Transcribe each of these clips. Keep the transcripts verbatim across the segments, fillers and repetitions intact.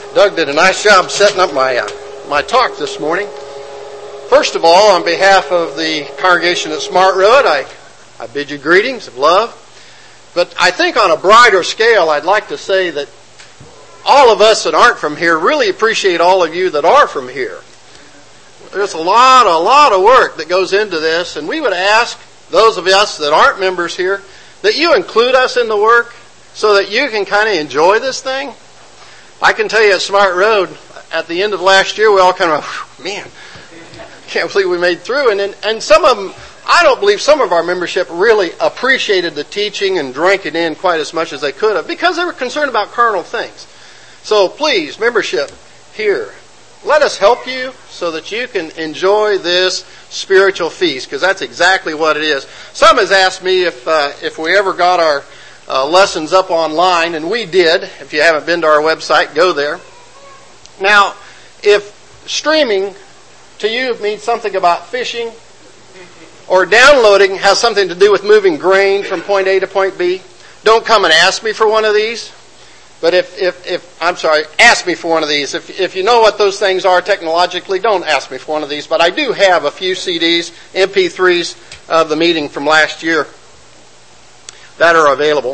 Doug did a nice job setting up my uh, my talk this morning. First of all, on behalf of the congregation at Smart Road, I, I bid you greetings of love. But I think on a brighter scale, I'd like to say that all of us that aren't from here really appreciate all of you that are from here. There's a lot, a lot of work that goes into this, and we would ask those of us that aren't members here that you include us in the work so that you can kind of enjoy this thing. I can tell you at Smart Road, at the end of last year, we all kind of, man, can't believe we made through. And, and some of them, I don't believe some of our membership really appreciated the teaching and drank it in quite as much as they could have because they were concerned about carnal things. So please, membership here, let us help you so that you can enjoy this spiritual feast, because that's exactly what it is. Some has asked me if uh, if we ever got our uh, lessons up online, and we did. If you haven't been to our website, go there. Now, if streaming to you means something about fishing, or downloading has something to do with moving grain from point A to point B, don't come and ask me for one of these. But if, if, if, I'm sorry, ask me for one of these. If, if you know what those things are technologically, don't ask me for one of these. But I do have a few C Ds, M P threes of the meeting from last year that are available.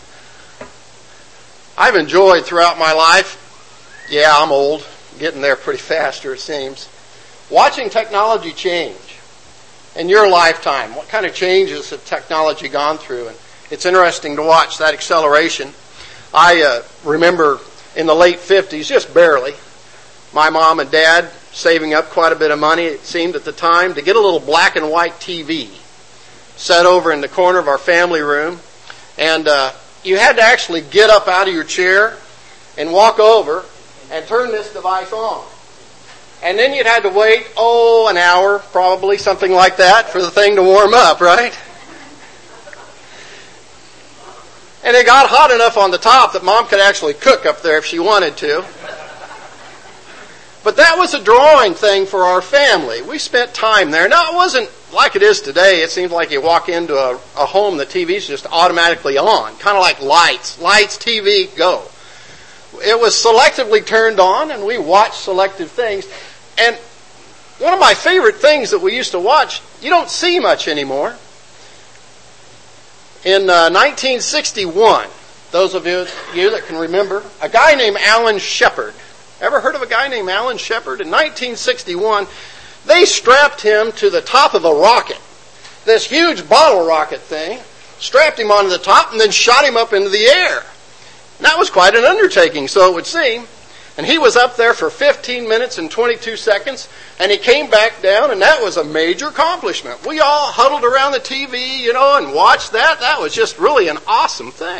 I've enjoyed throughout my life, yeah, I'm old, getting there pretty fast, it seems, watching technology change in your lifetime. What kind of changes have technology gone through? And it's interesting to watch that acceleration. I uh, remember in the late fifties, just barely, my mom and dad saving up quite a bit of money, it seemed at the time, to get a little black and white T V set over in the corner of our family room. And uh, you had to actually get up out of your chair and walk over and turn this device on. And then you'd had to wait, oh, an hour, probably, something like that, for the thing to warm up, right? And it got hot enough on the top that Mom could actually cook up there if she wanted to. But that was a drawing thing for our family. We spent time there. Now, it wasn't like it is today. It seems like you walk into a, a home, the T V's just automatically on. Kind of like lights. Lights, T V, go. It was selectively turned on, and we watched selective things. And one of my favorite things that we used to watch, you don't see much anymore. In uh, nineteen sixty-one, those of you, you that can remember, a guy named Alan Shepard. Ever heard of a guy named Alan Shepard? In nineteen sixty-one, they strapped him to the top of a rocket, this huge bottle rocket thing, strapped him onto the top, and then shot him up into the air. And that was quite an undertaking, so it would seem. And he was up there for fifteen minutes and twenty-two seconds, and he came back down, and that was a major accomplishment. We all huddled around the T V, you know, and watched that. That was just really an awesome thing.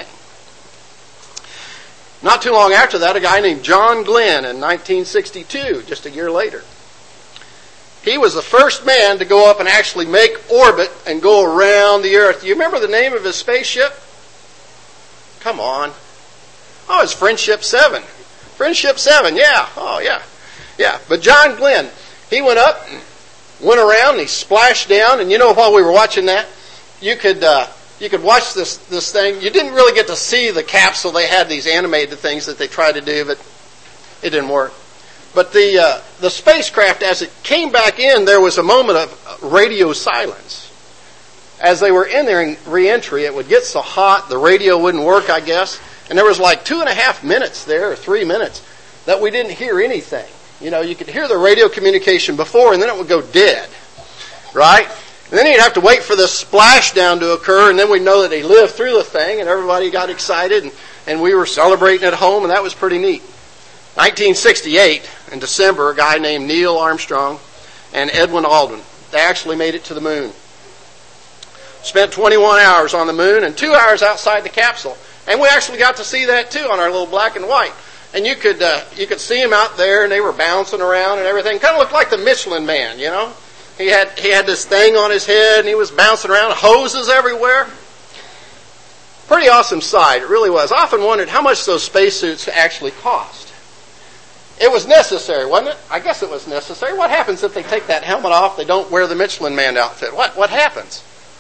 Not too long after that, a guy named John Glenn in nineteen sixty-two, just a year later. He was the first man to go up and actually make orbit and go around the Earth. Do you remember the name of his spaceship? Come on. Oh, it's Friendship seven. Friendship seven, yeah. Oh, yeah. Yeah. But John Glenn, he went up, and went around, and he splashed down. And you know, while we were watching that, you could uh, you could watch this this thing. You didn't really get to see the capsule. They had these animated things that they tried to do, but it didn't work. But the uh, the spacecraft, as it came back in, there was a moment of radio silence. As they were in their re-entry, it would get so hot, the radio wouldn't work, I guess. And there was like two and a half minutes there, or three minutes, that we didn't hear anything. You know, you could hear the radio communication before, and then it would go dead, right? And then you'd have to wait for the splashdown to occur, and then we'd know that they lived through the thing, and everybody got excited, and, and we were celebrating at home, and that was pretty neat. nineteen sixty-eight, in December, a guy named Neil Armstrong and Edwin Aldrin, they actually made it to the moon. Spent twenty-one hours on the moon and two hours outside the capsule. And we actually got to see that too on our little black and white. And you could uh, you could see them out there, and they were bouncing around and everything. Kind of looked like the Michelin Man, you know. He had he had this thing on his head, and he was bouncing around, hoses everywhere. Pretty awesome sight, it really was. I often wondered how much those spacesuits actually cost. It was necessary, wasn't it? I guess it was necessary. What happens if they take that helmet off, they don't wear the Michelin Man outfit? What what happens?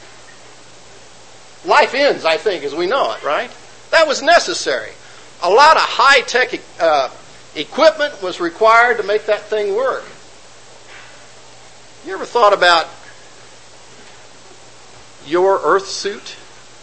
Life ends, I think, as we know it, right? That was necessary. A lot of high-tech uh, equipment was required to make that thing work. You ever thought about your Earth suit?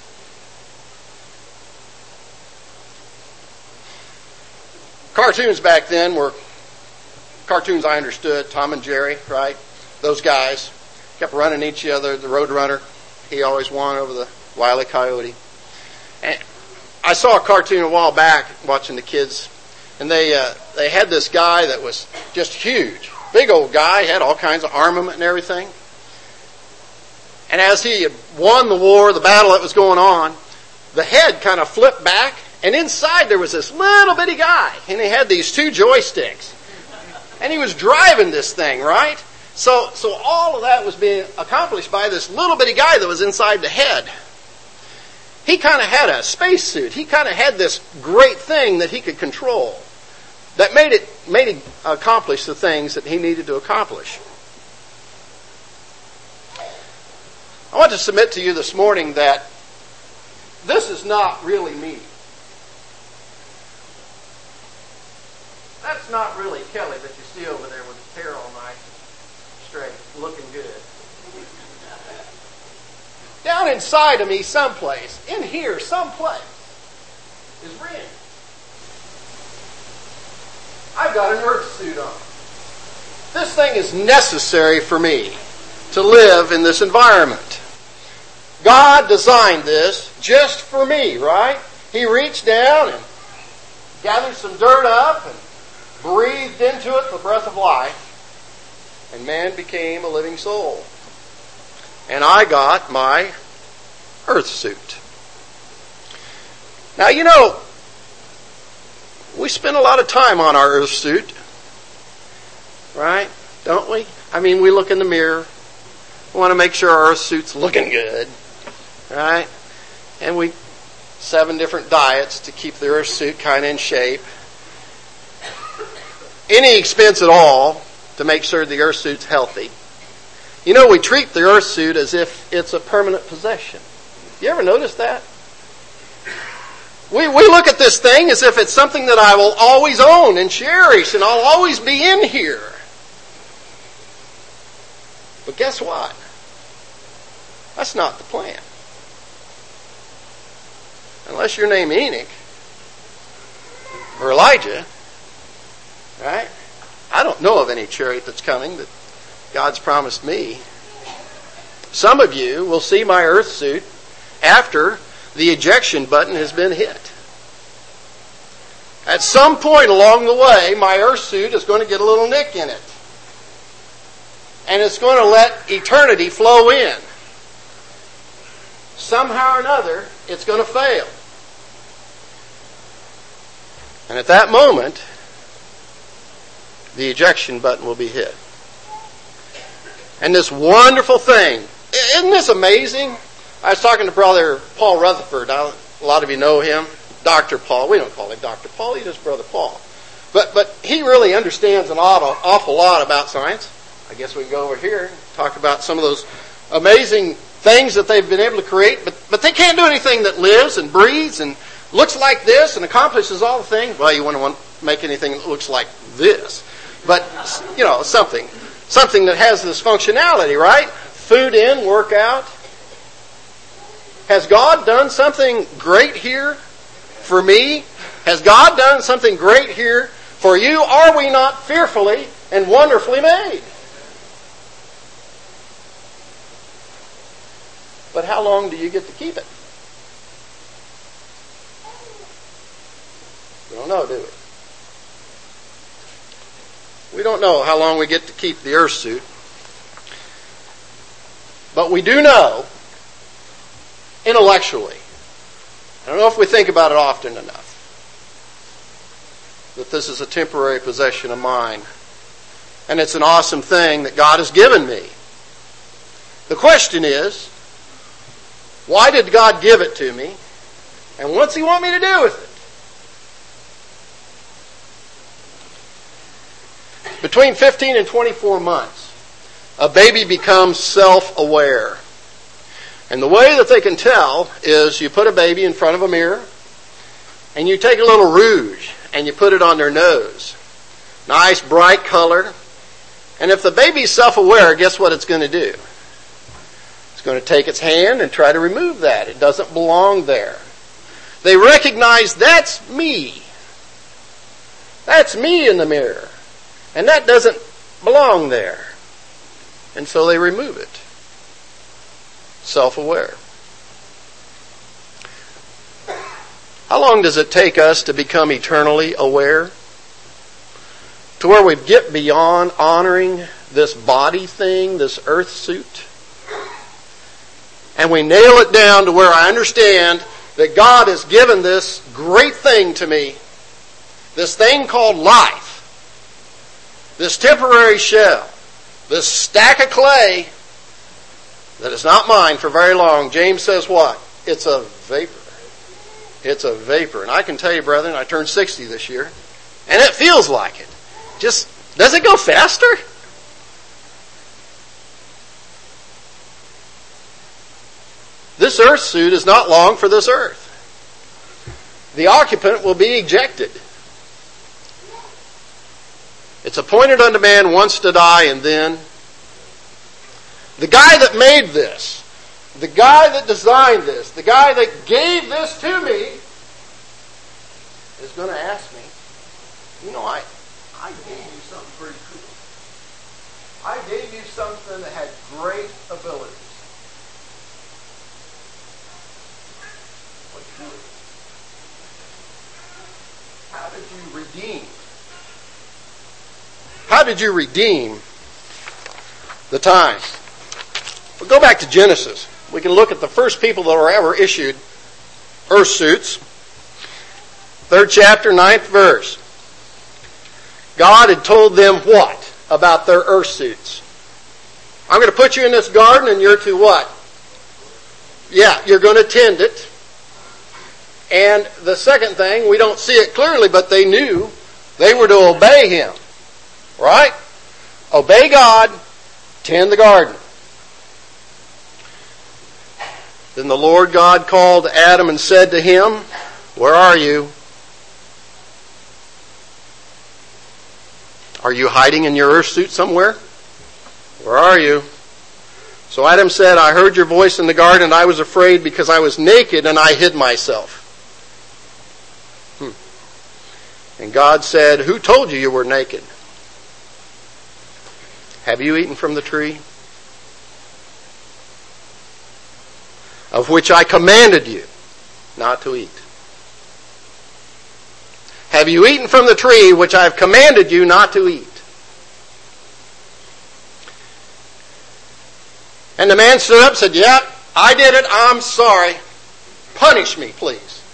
Cartoons back then were cartoons I understood. Tom and Jerry, right? Those guys kept running each other. The Roadrunner, he always won over the Wile E. Coyote. And I saw a cartoon a while back watching the kids, and they uh, they had this guy that was just huge, big old guy, had all kinds of armament and everything. And as he had won the war, the battle that was going on, the head kind of flipped back, and inside there was this little bitty guy, and he had these two joysticks. And he was driving this thing, right? So, so all of that was being accomplished by this little bitty guy that was inside the head. He kind of had a spacesuit. He kind of had this great thing that he could control that made it made him accomplish the things that he needed to accomplish. I want to submit to you this morning that this is not really me. That's not really Kelly that you see over there with his hair all nice, straight, looking good. Down inside of me someplace, in here someplace, is Randy. I've got an Earth suit on. This thing is necessary for me to live in this environment. God designed this just for me, right? He reached down and gathered some dirt up and breathed into it the breath of life, and man became a living soul. And I got my Earth suit. Now, you know, we spend a lot of time on our Earth suit, right? Don't we? I mean, we look in the mirror. We want to make sure our Earth suit's looking good, right? And we seven different diets to keep the Earth suit kind of in shape. Any expense at all to make sure the Earth suit's healthy. You know, we treat the Earth suit as if it's a permanent possession. You ever notice that? We we look at this thing as if it's something that I will always own and cherish and I'll always be in here. But guess what? That's not the plan. Unless you're named Enoch or Elijah, right? I don't know of any chariot that's coming that God's promised me. Some of you will see my Earth suit after the ejection button has been hit. At some point along the way, my Earth suit is going to get a little nick in it. And it's going to let eternity flow in. Somehow or another, it's going to fail. And at that moment, the ejection button will be hit. And this wonderful thing, isn't this amazing? I was talking to Brother Paul Rutherford. A lot of you know him. Doctor Paul. We don't call him Doctor Paul. He's just Brother Paul. But but he really understands an awful, awful lot about science. I guess we can go over here and talk about some of those amazing things that they've been able to create. But, but they can't do anything that lives and breathes and looks like this and accomplishes all the things. Well, you wouldn't want to make anything that looks like this. But, you know, something. Something that has this functionality, right? Food in, work out. Has God done something great here for me? Has God done something great here for you? Are we not fearfully and wonderfully made? But how long do you get to keep it? We don't know, do we? We don't know how long we get to keep the Earth suit. But we do know, intellectually, I don't know if we think about it often enough, that this is a temporary possession of mine. And it's an awesome thing that God has given me. The question is, why did God give it to me? And what's He want me to do with it? Between fifteen and twenty-four months, a baby becomes self-aware. And the way that they can tell is you put a baby in front of a mirror and you take a little rouge and you put it on their nose. Nice, bright color. And if the baby's self-aware, guess what it's going to do? It's going to take its hand and try to remove that. It doesn't belong there. They recognize that's me. That's me in the mirror. And that doesn't belong there. And so they remove it. Self-aware. How long does it take us to become eternally aware? To where we get beyond honoring this body thing, this earth suit. And we nail it down to where I understand that God has given this great thing to me. This thing called life. This temporary shell. This stack of clay that is not mine for very long. James says what? It's a vapor. It's a vapor. And I can tell you, brethren, I turned sixty this year. And it feels like it. Just, does it go faster? This earth suit is not long for this earth. The occupant will be ejected. It's appointed unto man once to die, and then the guy that made this, the guy that designed this, the guy that gave this to me is going to ask me, you know, I, I gave you something pretty cool. I gave you something that had great abilities. What did you do? How did you redeem? How did you redeem the time? We'll go back to Genesis. We can look at the first people that were ever issued earth suits. Third chapter, ninth verse. God had told them what about their earth suits? I'm going to put you in this garden and you're to what? Yeah, you're going to tend it. And the second thing, we don't see it clearly, but they knew they were to obey Him. Right? Obey God, tend the garden. Then the Lord God called Adam and said to him, where are you? Are you hiding in your earth suit somewhere? Where are you? So Adam said, I heard your voice in the garden and I was afraid because I was naked and I hid myself. Hmm. And God said, who told you you were naked? Have you eaten from the tree of which I commanded you not to eat? Have you eaten from the tree which I have commanded you not to eat? And the man stood up and said, yeah, I did it. I'm sorry. Punish me, please.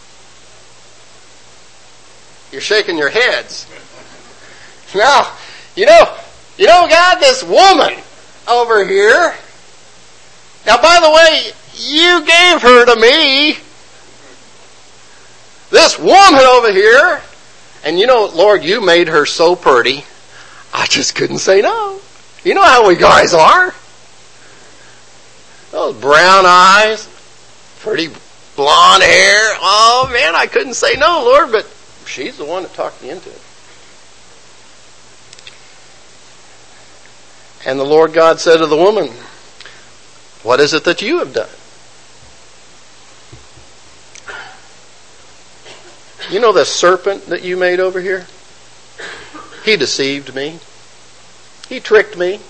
You're shaking your heads. Now, you know, You know, God, this woman over here. Now, by the way, you gave her to me. This woman over here. And you know, Lord, you made her so pretty. I just couldn't say no. You know how we guys are. Those brown eyes. Pretty blonde hair. Oh, man, I couldn't say no, Lord. But she's the one that talked me into it. And the Lord God said to the woman, what is it that you have done? You know the serpent that you made over here? He deceived me. He tricked me.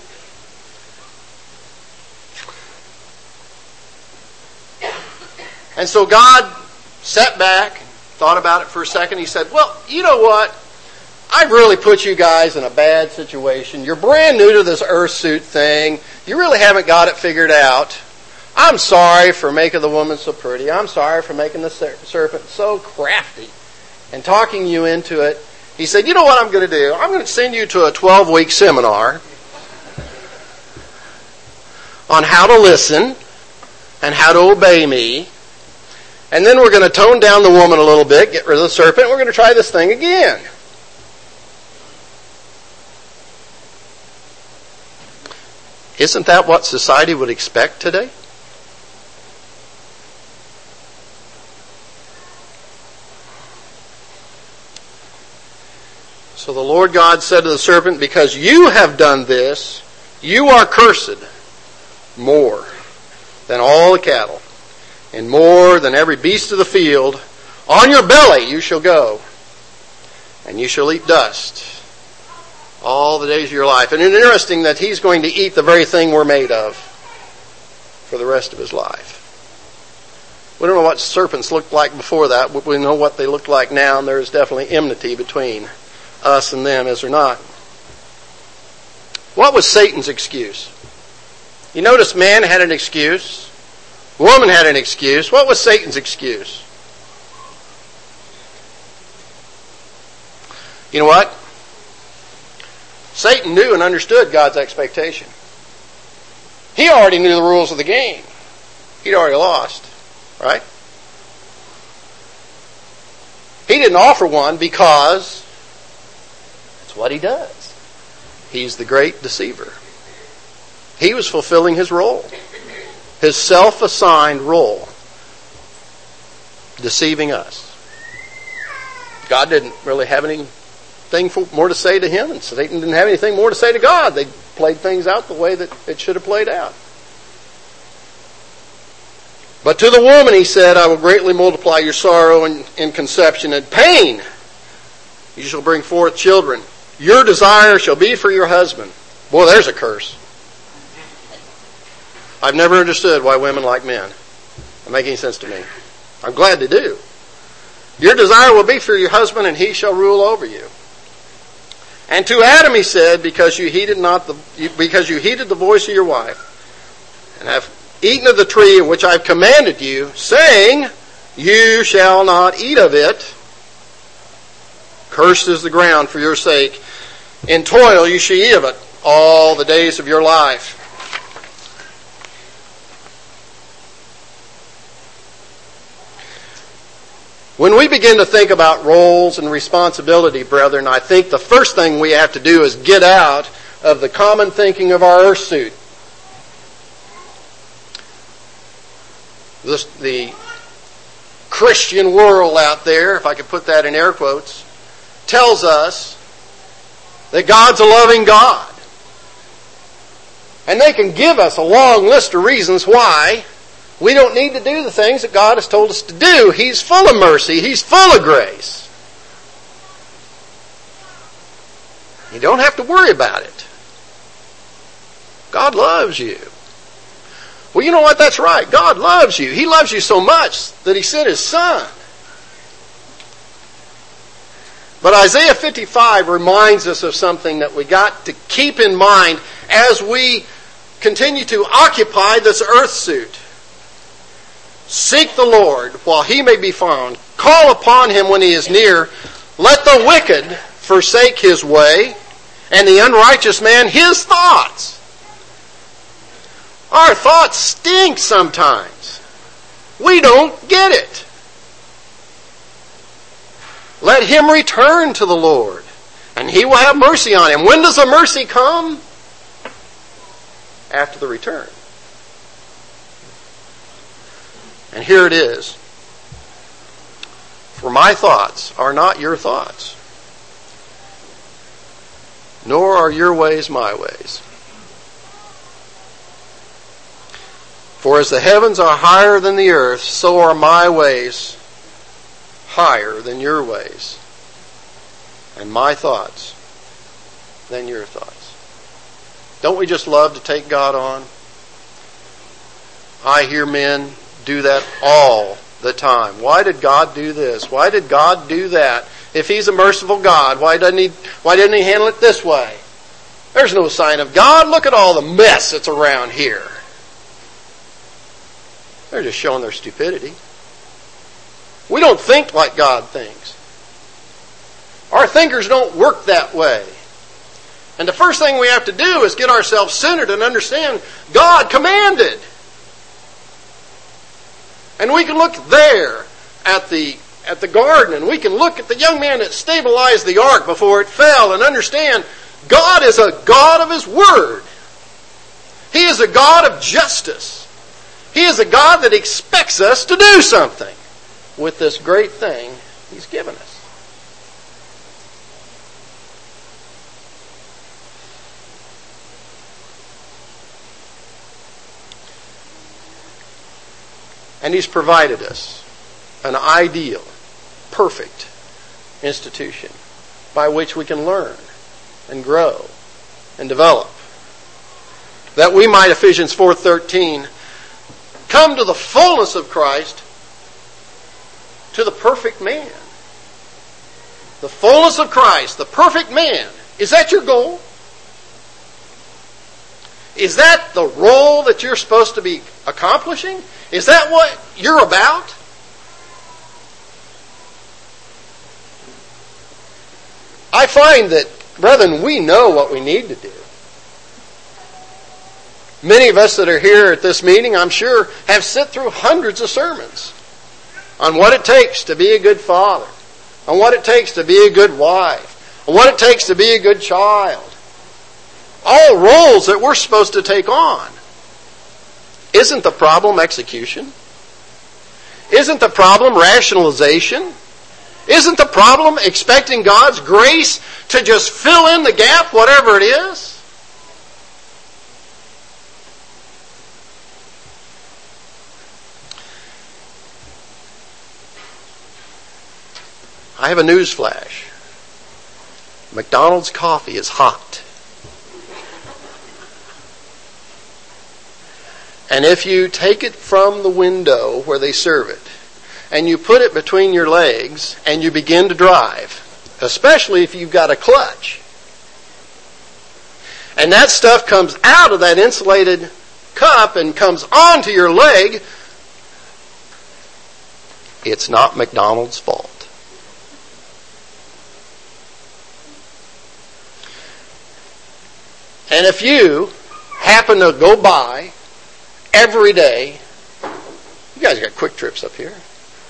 And so God sat back, thought about it for a second. He said, well, you know what? I've really put you guys in a bad situation. You're brand new to this earth suit thing. You really haven't got it figured out. I'm sorry for making the woman so pretty. I'm sorry for making the serpent so crafty and talking you into it. He said, you know what I'm going to do? I'm going to send you to a twelve-week seminar on how to listen and how to obey me. And then we're going to tone down the woman a little bit, get rid of the serpent, and we're going to try this thing again. Isn't that what society would expect today? So the Lord God said to the serpent, because you have done this, you are cursed more than all the cattle, and more than every beast of the field. On your belly you shall go, and you shall eat dust all the days of your life. And it's interesting that he's going to eat the very thing we're made of for the rest of his life. We don't know what serpents looked like before that, but we know what they look like now, and there is definitely enmity between us and them, is there not? What was Satan's excuse? You notice man had an excuse. Woman had an excuse. What was Satan's excuse? You know what? Satan knew and understood God's expectation. He already knew the rules of the game. He'd already lost, right? He didn't offer one because that's what he does. He's the great deceiver. He was fulfilling his role, his self-assigned role, deceiving us. God didn't really have anything more to say to him, and Satan didn't have anything more to say to God. They played things out the way that it should have played out. But to the woman he said, I will greatly multiply your sorrow in, in conception and pain. You shall bring forth children. Your desire shall be for your husband. Boy, there's a curse. I've never understood why women like men. Doesn't make any sense to me. I'm glad they do. Your desire will be for your husband, and he shall rule over you. And to Adam he said, because you heeded not the because you heeded the voice of your wife, and have eaten of the tree of which I have commanded you, saying, you shall not eat of it. Cursed is the ground for your sake. In toil you shall eat of it all the days of your life. When we begin to think about roles and responsibility, brethren, I think the first thing we have to do is get out of the common thinking of our earth suit. This, the Christian world out there, if I could put that in air quotes, tells us that God's a loving God. And they can give us a long list of reasons why we don't need to do the things that God has told us to do. He's full of mercy. He's full of grace. You don't have to worry about it. God loves you. Well, you know what? That's right. God loves you. He loves you so much that He sent His Son. But Isaiah fifty-five reminds us of something that we got to keep in mind as we continue to occupy this earth suit. Seek the Lord while He may be found. Call upon Him when He is near. Let the wicked forsake his way, and the unrighteous man his thoughts. Our thoughts stink sometimes. We don't get it. Let him return to the Lord, and He will have mercy on him. When does the mercy come? After the return. And here it is. For my thoughts are not your thoughts, nor are your ways my ways. For as the heavens are higher than the earth, so are my ways higher than your ways, and my thoughts than your thoughts. Don't we just love to take God on? I hear men do that all the time. Why did God do this? Why did God do that? If He's a merciful God, why doesn't He, why didn't He handle it this way? There's no sign of God. Look at all the mess that's around here. They're just showing their stupidity. We don't think like God thinks. Our thinkers don't work that way. And the first thing we have to do is get ourselves centered and understand God commanded. And we can look there at the at the garden, and we can look at the young man that stabilized the ark before it fell and understand God is a God of His Word. He is a God of justice. He is a God that expects us to do something with this great thing He's given us. And He's provided us an ideal, perfect institution by which we can learn and grow and develop. That we might, Ephesians four thirteen, come to the fullness of Christ, to the perfect man. The fullness of Christ, the perfect man. Is that your goal? Is that the role that you're supposed to be accomplishing? Is that what you're about? I find that, brethren, we know what we need to do. Many of us that are here at this meeting, I'm sure, have sit through hundreds of sermons on what it takes to be a good father, on what it takes to be a good wife, on what it takes to be a good child. All roles that we're supposed to take on. Isn't the problem execution? Isn't the problem rationalization? Isn't the problem expecting God's grace to just fill in the gap, whatever it is? I have a news flash. McDonald's coffee is hot. And if you take it from the window where they serve it, and you put it between your legs, and you begin to drive, especially if you've got a clutch, and that stuff comes out of that insulated cup and comes onto your leg, it's not McDonald's fault. And if you happen to go by every day, you guys got Quick Trips up here.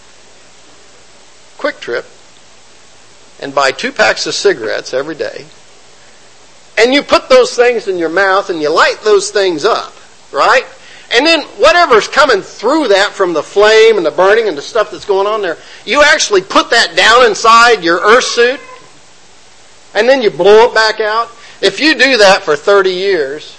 Quick Trip, and buy two packs of cigarettes every day, and you put those things in your mouth and you light those things up, right? And then whatever's coming through that from the flame and the burning and the stuff that's going on there, you actually put that down inside your earth suit, and then you blow it back out. If you do that for thirty years,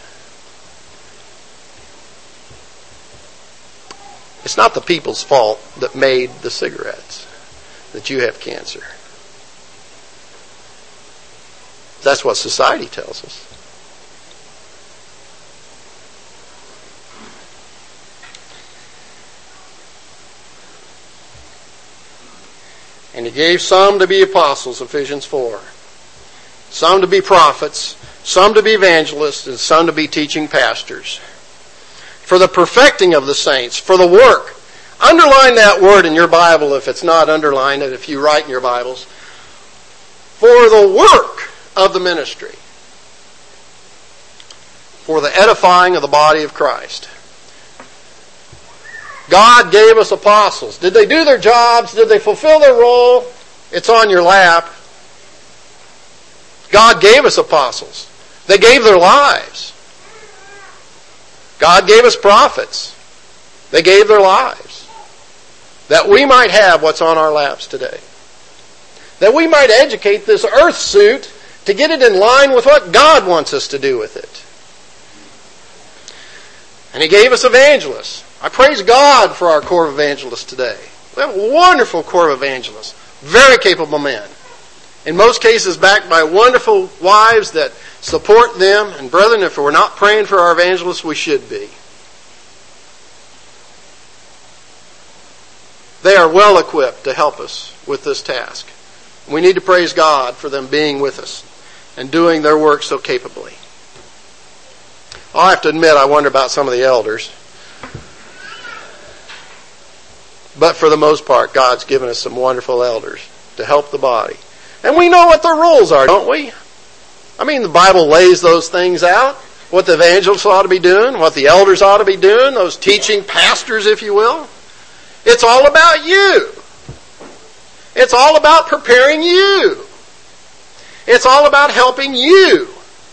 it's not the people's fault that made the cigarettes that you have cancer. That's what society tells us. And He gave some to be apostles, Ephesians four. Some to be prophets, some to be evangelists, and some to be teaching pastors. For the perfecting of the saints, for the work. Underline that word in your Bible if it's not underlined, if you write in your Bibles. For the work of the ministry. For the edifying of the body of Christ. God gave us apostles. Did they do their jobs? Did they fulfill their role? It's on your lap. God gave us apostles. They gave their lives. God gave us prophets. They gave their lives. That we might have what's on our laps today. That we might educate this earth suit to get it in line with what God wants us to do with it. And He gave us evangelists. I praise God for our Corps of Evangelists today. We have a wonderful Corps of Evangelists. Very capable men. In most cases backed by wonderful wives that support them. And brethren, if we're not praying for our evangelists, we should be. They are well equipped to help us with this task. We need to praise God for them being with us and doing their work so capably. I'll have to admit I wonder about some of the elders. But for the most part, God's given us some wonderful elders to help the body. And we know what their roles are, don't we? I mean, the Bible lays those things out. What the evangelists ought to be doing, what the elders ought to be doing, those teaching pastors, if you will. It's all about you. It's all about preparing you. It's all about helping you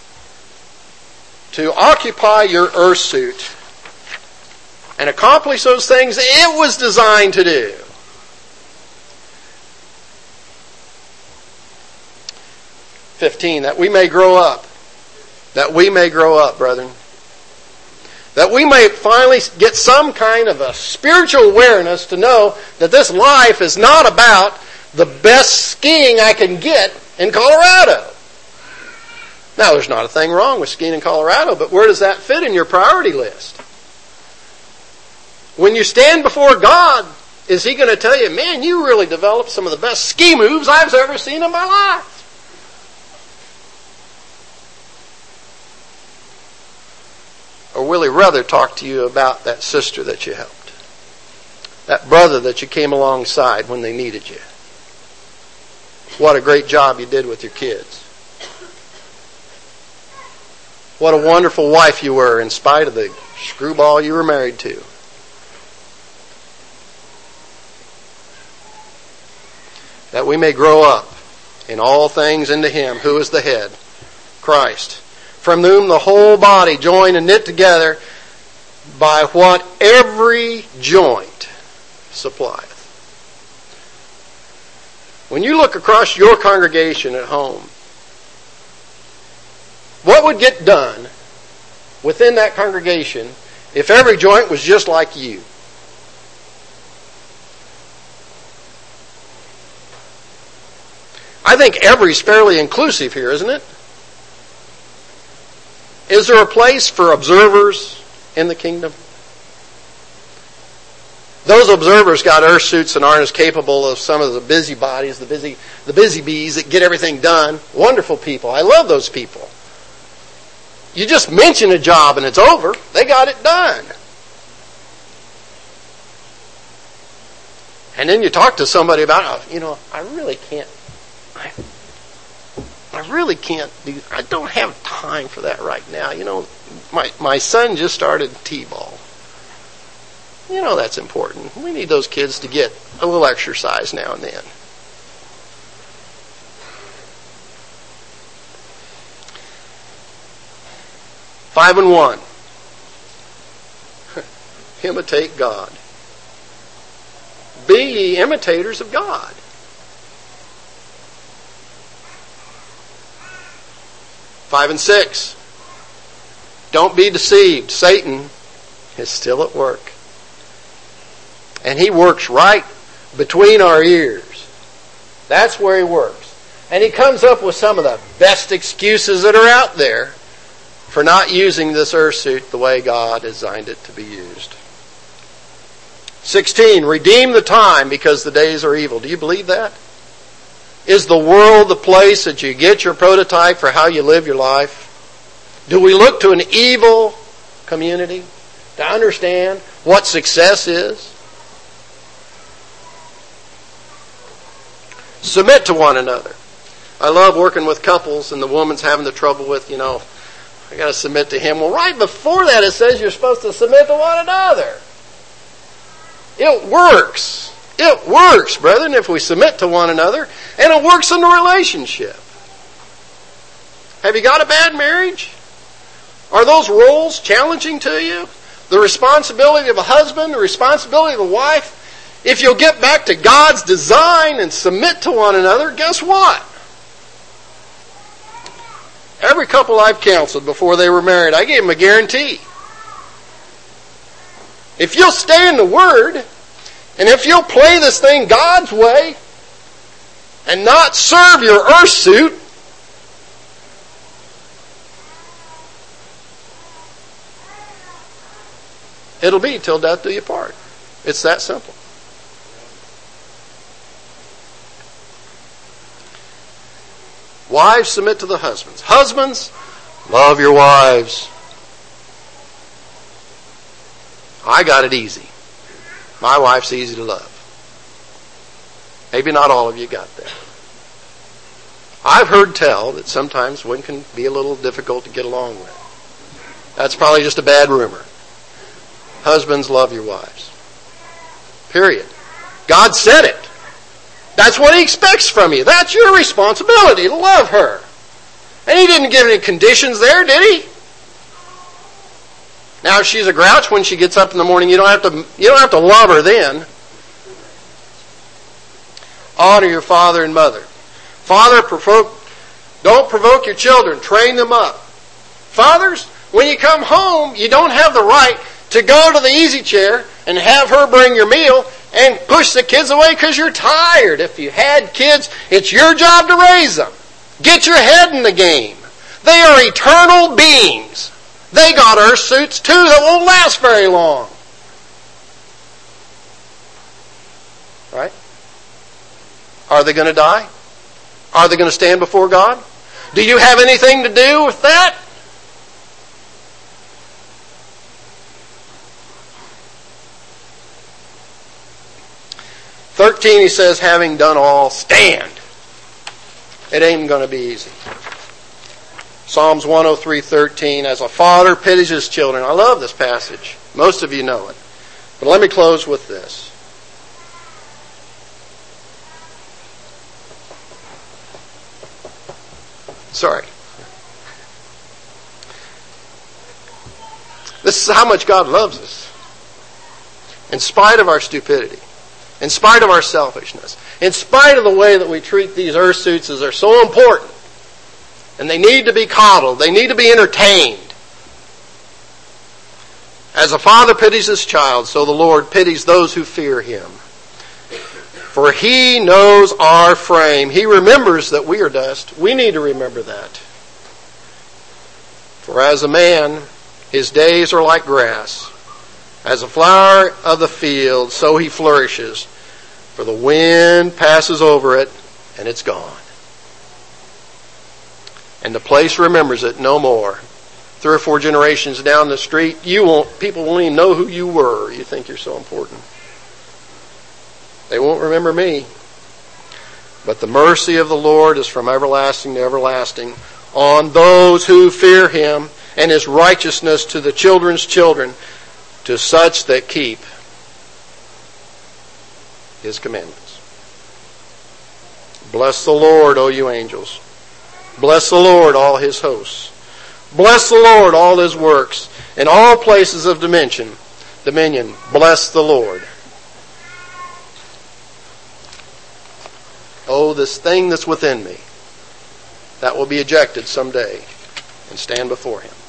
to occupy your earth suit and accomplish those things it was designed to do. fifteen, that we may grow up. That we may grow up, brethren. That we may finally get some kind of a spiritual awareness to know that this life is not about the best skiing I can get in Colorado. Now, there's not a thing wrong with skiing in Colorado, but where does that fit in your priority list? When you stand before God, is He going to tell you, man, you really developed some of the best ski moves I've ever seen in my life? Or will He rather talk to you about that sister that you helped? That brother that you came alongside when they needed you? What a great job you did with your kids. What a wonderful wife you were in spite of the screwball you were married to. That we may grow up in all things into Him who is the head, Christ, from whom the whole body joined and knit together by what every joint supplieth. When you look across your congregation at home, what would get done within that congregation if every joint was just like you? I think every's fairly inclusive here, isn't it? Is there a place for observers in the kingdom? Those observers got earth suits and aren't as capable of some of the busybodies, the busy, the busy bees that get everything done. Wonderful people. I love those people. You just mention a job and it's over. They got it done. And then you talk to somebody about, oh, you know, I really can't, I, I really can't do, I don't have time for that right now. You know, my, my son just started T-ball. You know that's important. We need those kids to get a little exercise now and then. Five and one. Imitate God. Be ye imitators of God. Five and six. Don't be deceived. Satan is still at work. And he works right between our ears. That's where he works. And he comes up with some of the best excuses that are out there for not using this earth suit the way God designed it to be used. sixteen. Redeem the time because the days are evil. Do you believe that? Is the world the place that you get your prototype for how you live your life? Do we look to an evil community to understand what success is? Submit to one another. I love working with couples and the woman's having the trouble with, you know, I got to submit to him. Well, right before that it says you're supposed to submit to one another. It works. It works, brethren, if we submit to one another. And it works in the relationship. Have you got a bad marriage? Are those roles challenging to you? The responsibility of a husband, the responsibility of a wife? If you'll get back to God's design and submit to one another, guess what? Every couple I've counseled before they were married, I gave them a guarantee. If you'll stay in the Word, and if you'll play this thing God's way, and not serve your earth suit, it'll be till death do you part. It's that simple. Wives, submit to the husbands. Husbands, love your wives. I got it easy. My wife's easy to love. Maybe not all of you got that. I've heard tell that sometimes one can be a little difficult to get along with. That's probably just a bad rumor. Husbands, love your wives. Period. God said it. That's what He expects from you. That's your responsibility, to love her. And He didn't give any conditions there, did He? Now, if she's a grouch when she gets up in the morning, you don't have to, you don't have to love her then. Honor your father and mother. Father, provoke, don't provoke your children. Train them up. Fathers, When you come home, you don't have the right to go to the easy chair and have her bring your meal and push the kids away because you're tired. If you had kids, it's your job to raise them. Get your head in the game. They are eternal beings. They got earth suits too that won't last very long. Right? Are they going to die? Are they going to stand before God? Do you have anything to do with that? thirteen, he says, having done all, stand. It ain't going to be easy. Psalms one oh three, thirteen, as a father pities his children. I love this passage. Most of you know it. But let me close with this. Sorry. This is how much God loves us. In spite of our stupidity. In spite of our selfishness. In spite of the way that we treat these earth suits as they're so important. And they need to be coddled. They need to be entertained. As a father pities his child, so the Lord pities those who fear him. For he knows our frame. He remembers that we are dust. We need to remember that. For as a man, his days are like grass. As a flower of the field, so he flourishes. For the wind passes over it, and it's gone. And the place remembers it no more. Three or four generations down the street, you won't. People won't even know who you were. You think you're so important. They won't remember me. But the mercy of the Lord is from everlasting to everlasting on those who fear him, and his righteousness to the children's children, to such that keep his commandments. Bless the Lord, O you angels. Bless the Lord, all his hosts. Bless the Lord, all his works, in all places of dimension, dominion. Bless the Lord. Oh, this thing that's within me, that will be ejected someday and stand before him.